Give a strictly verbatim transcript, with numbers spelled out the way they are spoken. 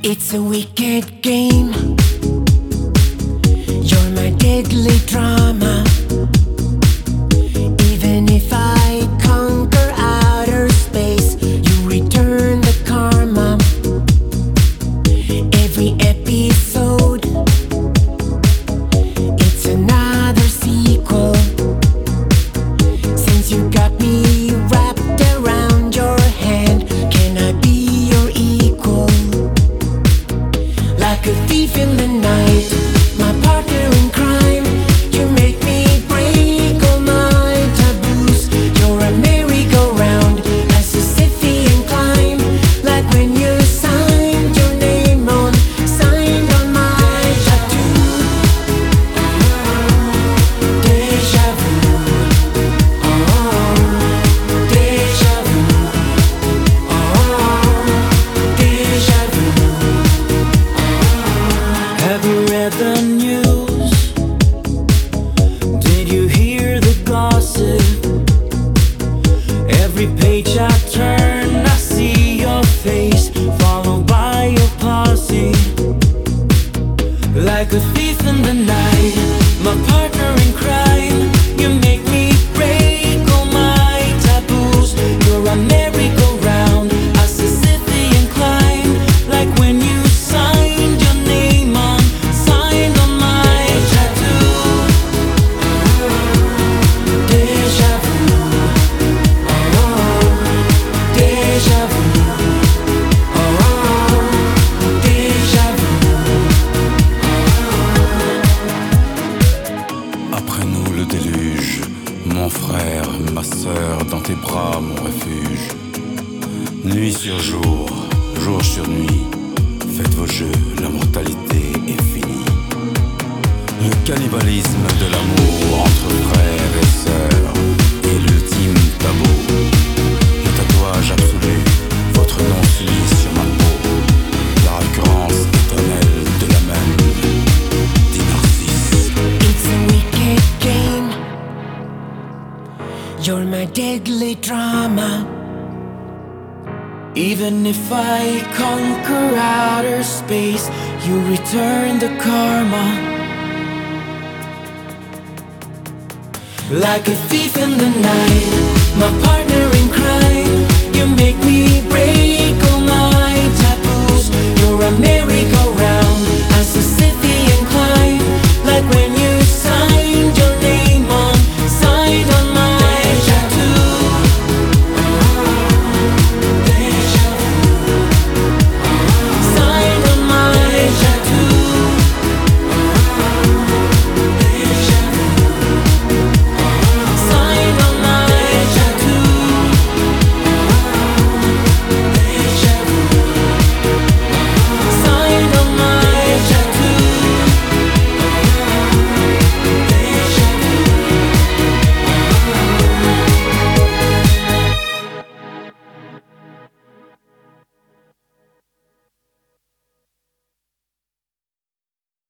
It's a wicked game. You're my deadly drama. Even if I conquer outer space, you return the karma. Every episode, it's another sequel. Since you got me wrapped around your hand, can I be your equal? Like a thief in the night, my partner in crime. You make me break all my taboos. You're a merry-go-round, a Sisyphean climb. Like when you signed your name on, signed on my tattoo. Deja vu, oh, deja vu, oh, deja vu. Have you read the news? Did you hear the gossip? Every page I turn, I see your face, followed by your posse. Like a thief in the night, my partner in crime. You make me break all my taboos. You're a merry-go-round, a Sisyphean climb. Like when you signed your name on, signed on my tattoo. Deja vu, oh, deja vu, oh, deja vu. Après nous le déluge, mon frère, ma sœur, dans tes bras mon refuge. Nuit sur jour, jour sur nuit, faites vos jeux, la mortalité est finie. Le cannibalisme de l'amour entre frères et sœurs est l'ultime tabou. Le tatouage absolu, votre nom lit sur ma peau. La récurrence éternelle de la même, dit Narcisse. It's a wicked game. You're my deadly drama. Even if I conquer outer space, you return the karma. Like a thief in the night, my partner in crime. You make me break